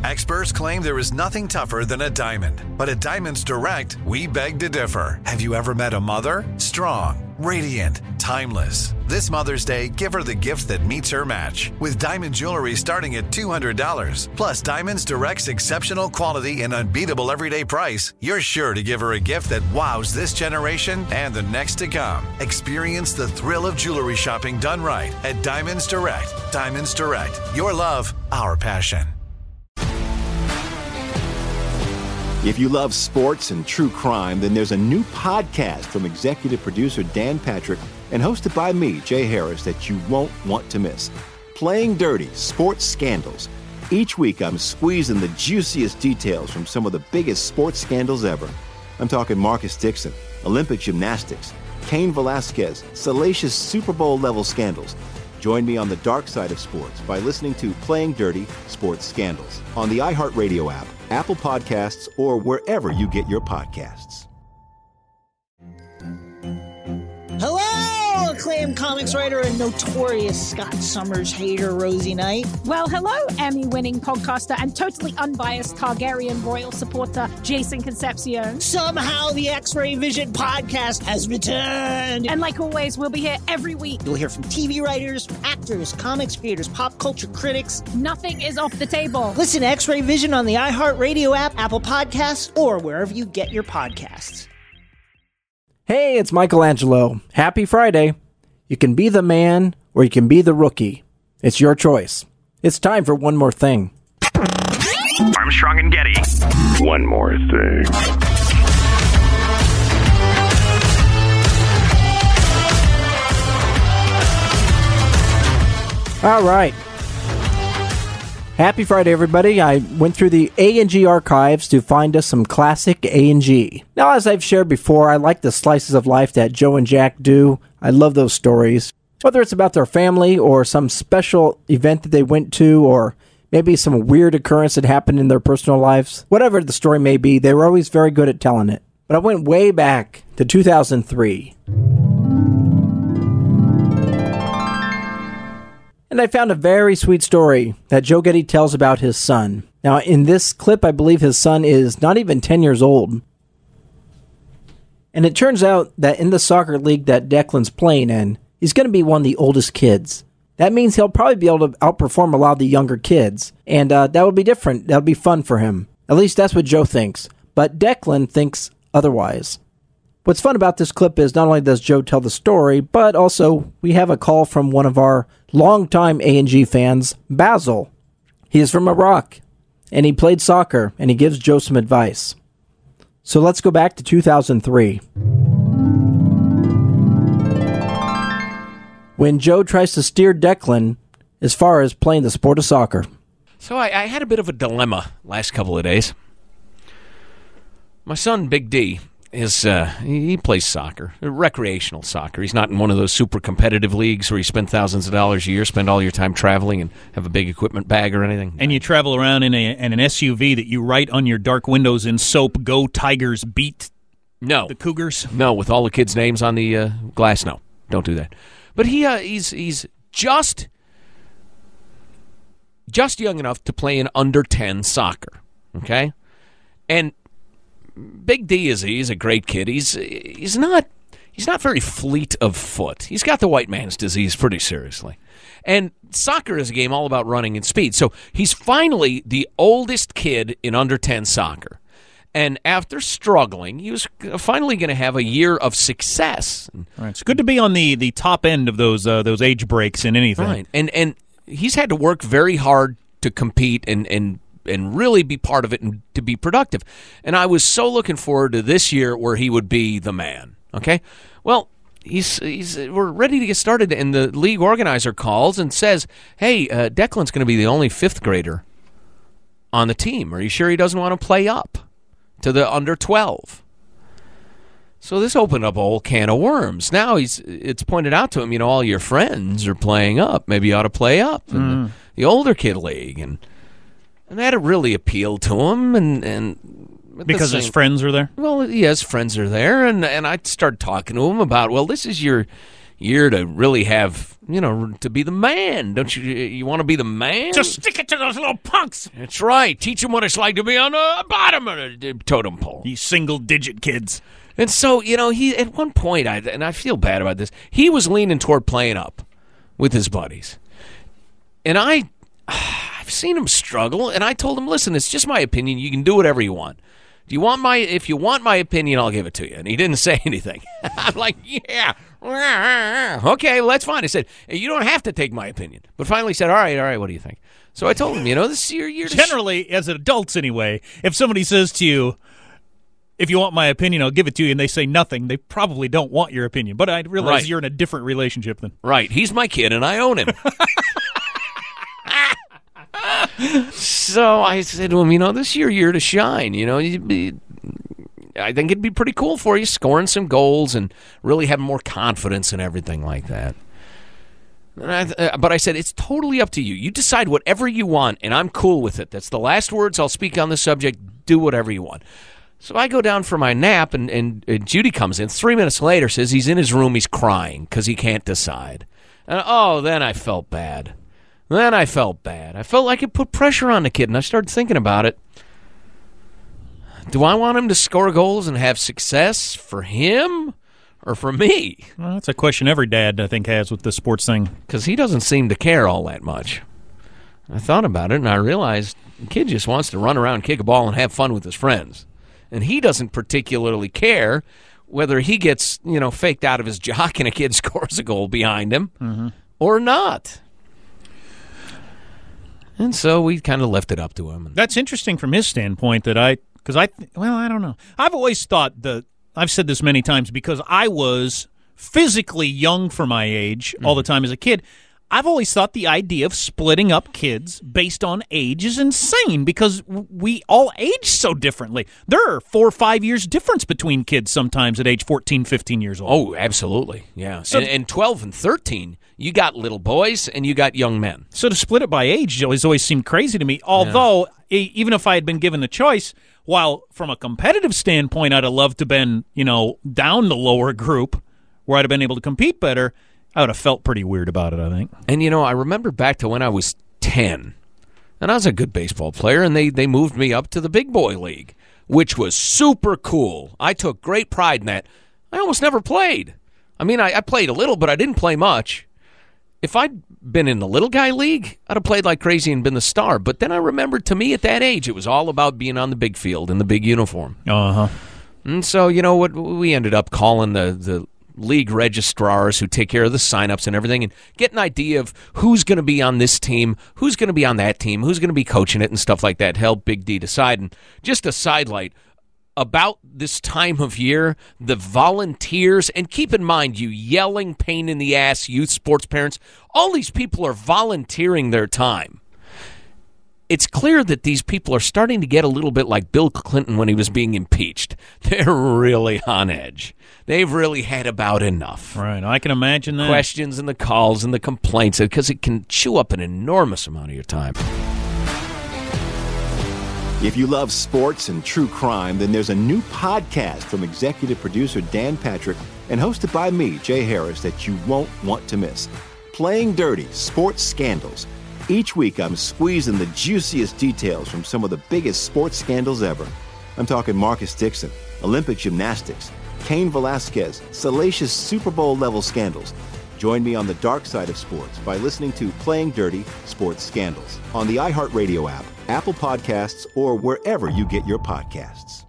Experts claim there is nothing tougher than a diamond. But at Diamonds Direct, we beg to differ. Have you ever met a mother? Strong, radiant, timeless. This Mother's Day, give her the gift that meets her match. With diamond jewelry starting at $200. Plus Diamonds Direct's exceptional quality and unbeatable everyday price, you're sure to give her a gift that wows this generation and the next to come. Experience the thrill of jewelry shopping done right at Diamonds Direct. Diamonds Direct. Your love, our passion. If you love sports and true crime, then there's a new podcast from executive producer Dan Patrick and hosted by me, Jay Harris, that you won't want to miss. Playing Dirty: Sports Scandals. Each week, I'm squeezing the juiciest details from some of the biggest sports scandals ever. I'm talking Marcus Dixon, Olympic gymnastics, Cain Velasquez, salacious Super Bowl-level scandals. Join me on the dark side of sports by listening to Playing Dirty: Sports Scandals on the iHeartRadio app, Apple Podcasts, or wherever you get your podcasts. Hello, acclaimed comics writer and notorious Scott Summers hater, Rosie Knight. Well, hello, Emmy-winning podcaster and totally unbiased Targaryen royal supporter, Jason Concepcion. Somehow the X-Ray Vision podcast has returned. And like always, we'll be here every week. You'll hear from TV writers, actors, comics creators, pop culture critics. Nothing is off the table. Listen to X-Ray Vision on the iHeartRadio app, Apple Podcasts, or wherever you get your podcasts. Hey, it's Michelangelo. Happy Friday. You can be the man or you can be the rookie. It's your choice. It's time for one more thing. Armstrong and Getty. One more thing. All right. Happy Friday, everybody. I went through the A&G archives to find us some classic A&G. Now, as I've shared before, I like the slices of life that Joe and Jack do. I love those stories. Whether it's about their family or some special event that they went to or maybe some weird occurrence that happened in their personal lives, whatever the story may be, they were always very good at telling it. But I went way back to 2003. And I found a very sweet story that Joe Getty tells about his son. Now, in this clip, I believe his son is not even 10 years old. And it turns out that in the soccer league that Declan's playing in, he's going to be one of the oldest kids. That means he'll probably be able to outperform a lot of the younger kids. And that would be different. That would be fun for him. At least that's what Joe thinks. But Declan thinks otherwise. What's fun about this clip is not only does Joe tell the story, but also we have a call from one of our longtime A&G fans, Basil. He is from Iraq, and he played soccer, and he gives Joe some advice. So let's go back to 2003. When Joe tries to steer Declan as far as playing the sport of soccer. So I had a bit of a dilemma last couple of days. My son, Big D, he plays soccer, recreational soccer. He's not in one of those super competitive leagues where you spend thousands of dollars a year, spend all your time traveling and have a big equipment bag or anything. And you travel around in an SUV that you write on your dark windows in soap, "Go Tigers, beat the Cougars." No, with all the kids' names on the glass. No, don't do that. But he's just young enough to play in under 10 soccer, okay? And Big D he's a great kid. He's not very fleet of foot. He's got the white man's disease pretty seriously. And soccer is a game all about running and speed. So he's finally the oldest kid in under 10 soccer. And after struggling, he was finally going to have a year of success. Right. It's good to be on the top end of those age breaks in anything. Right. And he's had to work very hard to compete and really be part of it and to be productive. And I was so looking forward to this year where he would be the man. Okay? Well, we're ready to get started, and the league organizer calls and says, hey, Declan's going to be the only fifth grader on the team. Are you sure he doesn't want to play up to the under 12? So this opened up a whole can of worms. Now it's pointed out to him, all your friends are playing up. Maybe you ought to play up in the older kid league. And that really appealed to him, and because his friends are there. Well, yes, friends are there, and I started talking to him about, well, this is your year to really have, to be the man. Don't you? You want to be the man? Just stick it to those little punks. That's right. Teach them what it's like to be on the bottom of the totem pole. You single-digit kids. And so, he at one point, and I feel bad about this, he was leaning toward playing up with his buddies. And I've seen him struggle, and I told him, listen, it's just my opinion. You can do whatever you want. If you want my opinion, I'll give it to you. And he didn't say anything. I'm like, yeah. Okay, well, that's fine. I said, you don't have to take my opinion. But finally he said, all right, what do you think? So I told him, this is your year to generally, as adults anyway, if somebody says to you, if you want my opinion, I'll give it to you, and they say nothing, they probably don't want your opinion. But I realize you're in a different relationship then. Right. He's my kid, and I own him. So I said to him, this is your year to shine. I think it'd be pretty cool for you scoring some goals and really having more confidence and everything like that. But I said, it's totally up to you. You decide whatever you want, and I'm cool with it. That's the last words I'll speak on the subject. Do whatever you want. So I go down for my nap, and Judy comes in. 3 minutes later, says he's in his room, he's crying because he can't decide. And then I felt bad. I felt like it put pressure on the kid, and I started thinking about it. Do I want him to score goals and have success for him or for me? Well, that's a question every dad, I think, has with the sports thing. Because he doesn't seem to care all that much. I thought about it, and I realized the kid just wants to run around, kick a ball, and have fun with his friends. And he doesn't particularly care whether he gets, faked out of his jock and a kid scores a goal behind him or not. And so we kind of left it up to him. That's interesting from his standpoint I don't know. I've always thought I've said this many times because I was physically young for my age all the time as a kid. I've always thought the idea of splitting up kids based on age is insane because we all age so differently. There are 4 or 5 years difference between kids sometimes at age 14, 15 years old. Oh, absolutely. Yeah. So, and 12 and 13, you got little boys and you got young men. So to split it by age has always seemed crazy to me, although even if I had been given the choice, while from a competitive standpoint I'd have loved to have been, down the lower group where I'd have been able to compete better, I would have felt pretty weird about it, I think. And, I remember back to when I was 10, and I was a good baseball player, and they moved me up to the big boy league, which was super cool. I took great pride in that. I almost never played. I mean, I played a little, but I didn't play much. If I'd been in the little guy league, I'd have played like crazy and been the star. But then I remembered, to me at that age, it was all about being on the big field in the big uniform. And so, what we ended up calling the league registrars who take care of the signups and everything and get an idea of who's going to be on this team, who's going to be on that team, who's going to be coaching it and stuff like that. Help Big D decide. And just a sidelight, about this time of year, the volunteers, and keep in mind, you yelling pain in the ass youth sports parents, all these people are volunteering their time. It's clear that these people are starting to get a little bit like Bill Clinton when he was being impeached. They're really on edge. They've really had about enough. Right, I can imagine that. Questions and the calls and the complaints, because it can chew up an enormous amount of your time. If you love sports and true crime, then there's a new podcast from executive producer Dan Patrick and hosted by me, Jay Harris, that you won't want to miss. Playing Dirty: Sports Scandals. Each week, I'm squeezing the juiciest details from some of the biggest sports scandals ever. I'm talking Marcus Dixon, Olympic gymnastics, Cain Velasquez, salacious Super Bowl-level scandals. Join me on the dark side of sports by listening to Playing Dirty: Sports Scandals on the iHeartRadio app, Apple Podcasts, or wherever you get your podcasts.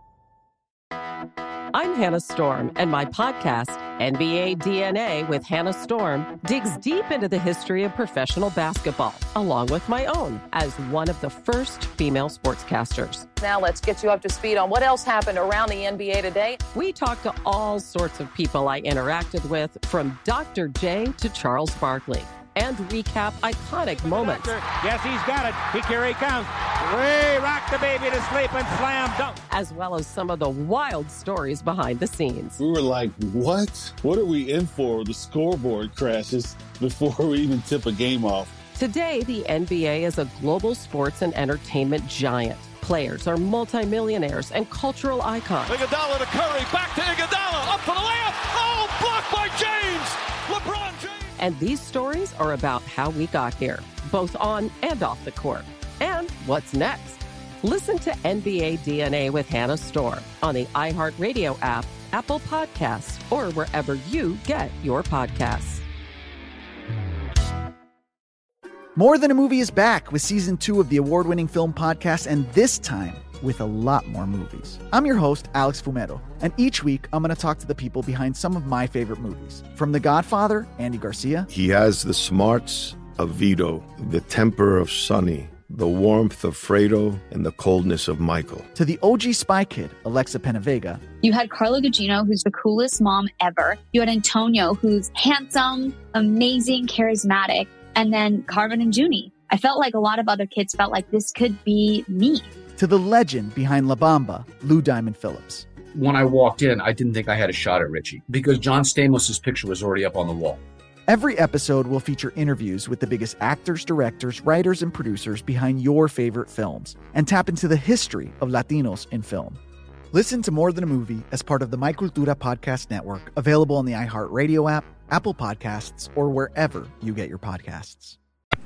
I'm Hannah Storm, and my podcast, NBA DNA with Hannah Storm, digs deep into the history of professional basketball, along with my own, as one of the first female sportscasters. Now let's get you up to speed on what else happened around the NBA today. We talked to all sorts of people I interacted with, from Dr. J to Charles Barkley, and recap iconic moments. Yes, he's got it. Here he comes. Way rock the baby to sleep and slam dunk. As well as some of the wild stories behind the scenes. We were like, what? What are we in for? The scoreboard crashes before we even tip a game off. Today, the NBA is a global sports and entertainment giant. Players are multimillionaires and cultural icons. Iguodala to Curry, back to Iguodala, up for the layup. Oh, blocked by James. LeBron James. And these stories are about how we got here, both on and off the court. And what's next? Listen to NBA DNA with Hannah Storm on the iHeartRadio app, Apple Podcasts, or wherever you get your podcasts. More Than a Movie is back with Season 2 of the award-winning film podcast, and this time with a lot more movies. I'm your host, Alex Fumero, and each week I'm going to talk to the people behind some of my favorite movies. From The Godfather, Andy Garcia. He has the smarts of Vito, the temper of Sonny, the warmth of Fredo, and the coldness of Michael. To the OG Spy Kid, Alexa Penavega. You had Carla Gugino, who's the coolest mom ever. You had Antonio, who's handsome, amazing, charismatic. And then Carmen and Junie. I felt like a lot of other kids felt like this could be me. To the legend behind La Bamba, Lou Diamond Phillips. When I walked in, I didn't think I had a shot at Richie because John Stamos' picture was already up on the wall. Every episode will feature interviews with the biggest actors, directors, writers, and producers behind your favorite films and tap into the history of Latinos in film. Listen to More Than a Movie as part of the My Cultura podcast network, available on the iHeartRadio app, Apple Podcasts, or wherever you get your podcasts.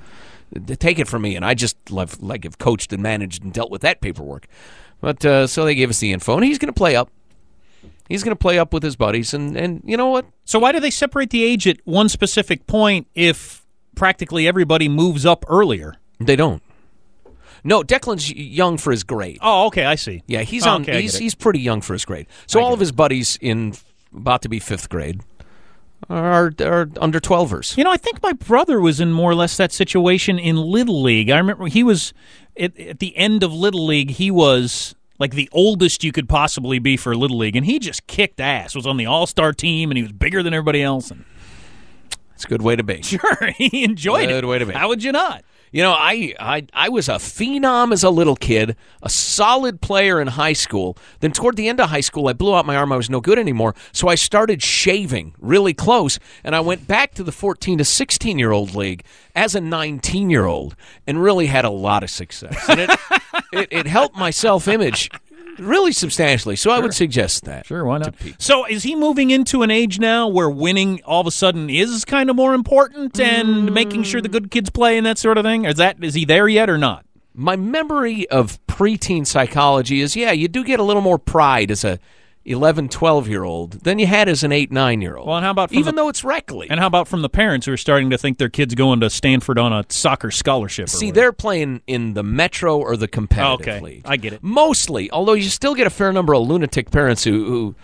Take it from me, and I just have coached and managed and dealt with that paperwork. But so they gave us the info, and he's going to play up. He's going to play up with his buddies, and you know what? So why do they separate the age at one specific point if practically everybody moves up earlier? They don't. No, Declan's young for his grade. Oh, okay, I see. Yeah, he's pretty young for his grade. So all of his buddies in about to be 5th grade are under 12ers. You know, I think my brother was in more or less that situation in Little League. I remember he was at the end of Little League. He was like the oldest you could possibly be for Little League, and he just kicked ass. Was on the All-Star team, and he was bigger than everybody else. And it's a good way to be. Sure, he enjoyed it. Good way to be. How would you not? You know, I was a phenom as a little kid, a solid player in high school. Then toward the end of high school, I blew out my arm. I was no good anymore. So I started shaving really close, and I went back to the 14 to 16-year-old league as a 19-year-old and really had a lot of success. And it helped my self-image really substantially. So I would suggest that. Sure, why not? So is he moving into an age now where winning all of a sudden is kind of more important and making sure the good kids play and that sort of thing? Is he there yet or not? My memory of preteen psychology is, you do get a little more pride as a 11, 12-year-old than you had as an 8, 9-year-old. Well, and how about though it's rec league? And how about from the parents who are starting to think their kid's going to Stanford on a soccer scholarship? See, they're playing in the Metro or the competitive league. I get it. Mostly, although you still get a fair number of lunatic parents who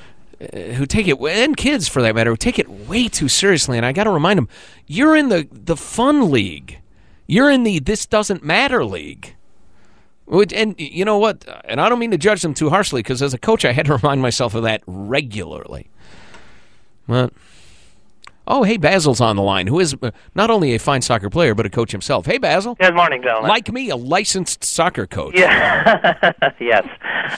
take it, and kids for that matter, who take it way too seriously. And I got to remind them, you're in the fun league. You're in the this doesn't matter league. And you know what? And I don't mean to judge them too harshly, because as a coach, I had to remind myself of that regularly. But, hey, Basil's on the line, who is not only a fine soccer player, but a coach himself. Hey, Basil. Good morning, gentlemen. Like me, a licensed soccer coach. Yeah. Yes.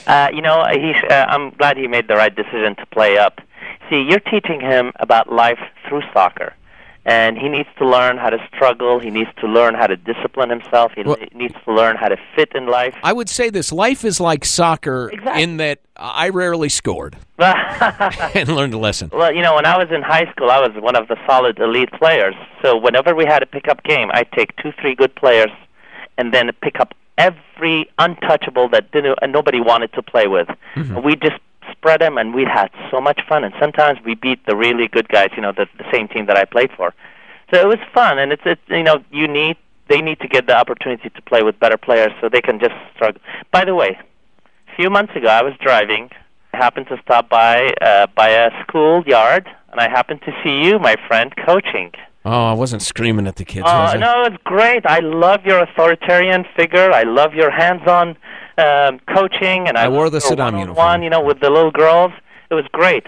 I'm glad he made the right decision to play up. See, you're teaching him about life through soccer. And he needs to learn how to struggle. He needs to learn how to discipline himself. He needs to learn how to fit in life. I would say this. Life is like soccer in that I rarely scored and learned a lesson. Well, when I was in high school, I was one of the solid elite players. So whenever we had a pickup game, I'd take 2-3 good players and then pick up every untouchable that nobody wanted to play with. Mm-hmm. We just spread them, and we had so much fun. And sometimes we beat the really good guys, the same team that I played for. So it was fun, and they need to get the opportunity to play with better players so they can just struggle. By the way, a few months ago I was driving. I happened to stop by a schoolyard, and I happened to see you, my friend, coaching. Oh, I wasn't screaming at the kids, was I? No, it's great. I love your authoritarian figure. I love your hands-on coaching, and I wore the Saddam uniform. With the little girls. It was great.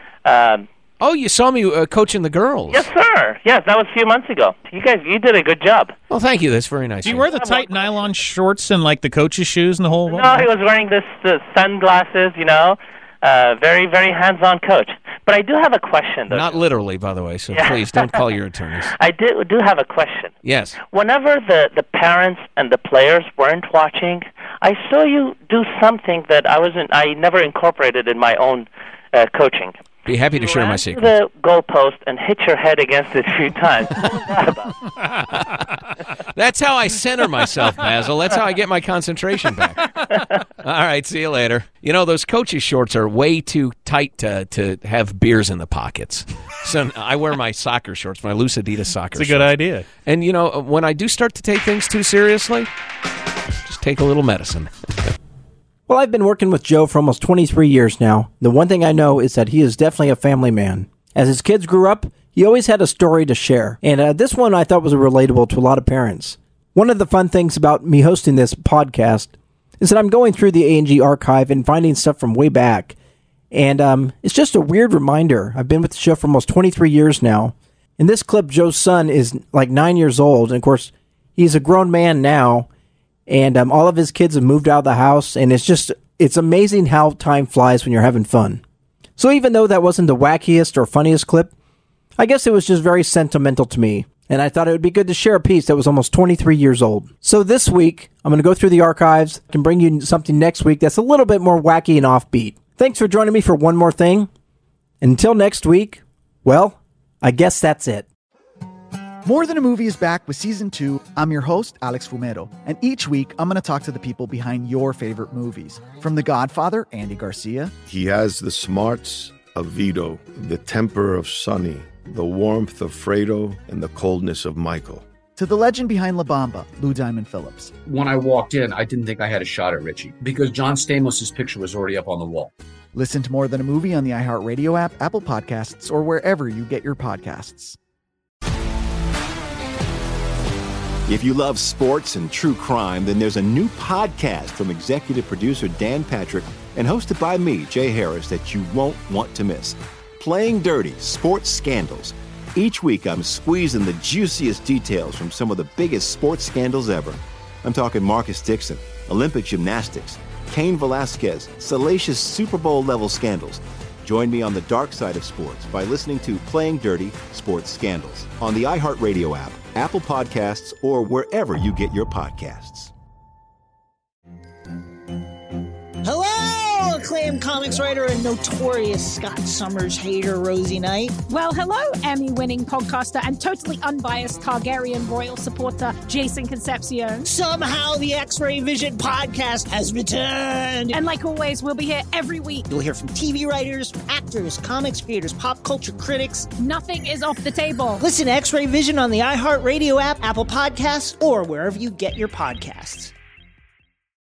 You saw me coaching the girls. Yes, sir. Yes, that was a few months ago. You did a good job. Well, thank you. That's very nice. Do you wear the tight nylon shorts and like the coach's shoes and the whole? No, he was wearing this sunglasses. Very, very hands-on coach. But I do have a question, though. Not literally, by the way, so please don't call your attorneys. I do have a question. Yes. Whenever the parents and the players weren't watching, I saw you do something that I never incorporated in my own coaching. Be happy to share my ran secret. to the goalpost and hit your head against it a few times. That's how I center myself, Basil. That's how I get my concentration back. All right, see you later. You know, those coaches' shorts are way too tight to have beers in the pockets. So I wear my soccer shorts, my loose Adidas soccer shorts. It's a good idea. And, you know, when I do start to take things too seriously, just take a little medicine. Well, I've been working with Joe for almost 23 years now. The one thing I know is that he is definitely a family man. As his kids grew up, he always had a story to share. And this one I thought was relatable to a lot of parents. One of the fun things about me hosting this podcast is that I'm going through the A&G archive and finding stuff from way back. And it's just a weird reminder. I've been with the show for almost 23 years now. In this clip, Joe's son is like 9 years old. And of course, he's a grown man now. And all of his kids have moved out of the house, and it's amazing how time flies when you're having fun. So even though that wasn't the wackiest or funniest clip, I guess it was just very sentimental to me, and I thought it would be good to share a piece that was almost 23 years old. So this week, I'm going to go through the archives, I can bring you something next week that's a little bit more wacky and offbeat. Thanks for joining me for one more thing. Until next week, well, I guess that's it. More Than a Movie is back with Season 2. I'm your host, Alex Fumero, and each week I'm going to talk to the people behind your favorite movies. From The Godfather, Andy Garcia. He has the smarts of Vito, the temper of Sonny, the warmth of Fredo, and the coldness of Michael. To the legend behind La Bamba, Lou Diamond Phillips. When I walked in, I didn't think I had a shot at Richie because John Stamos' picture was already up on the wall. Listen to More Than a Movie on the iHeartRadio app, Apple Podcasts, or wherever you get your podcasts. If you love sports and true crime, then there's a new podcast from executive producer Dan Patrick and hosted by me, Jay Harris, that you won't want to miss. Playing Dirty: Sports Scandals. Each week, I'm squeezing the juiciest details from some of the biggest sports scandals ever. I'm talking Marcus Dixon, Olympic gymnastics, Cain Velasquez, salacious Super Bowl-level scandals. Join me on the dark side of sports by listening to Playing Dirty: Sports Scandals on the iHeartRadio app, Apple Podcasts, or wherever you get your podcasts. Hello, acclaimed comics writer and notorious Scott Summers hater, Rosie Knight. Well, hello, Emmy-winning podcaster and totally unbiased Targaryen royal supporter, Jason Concepcion. Somehow the X-Ray Vision podcast has returned. And like always, we'll be here every week. You'll hear from TV writers, actors, comics creators, pop culture critics. Nothing is off the table. Listen to X-Ray Vision on the iHeartRadio app, Apple Podcasts, or wherever you get your podcasts.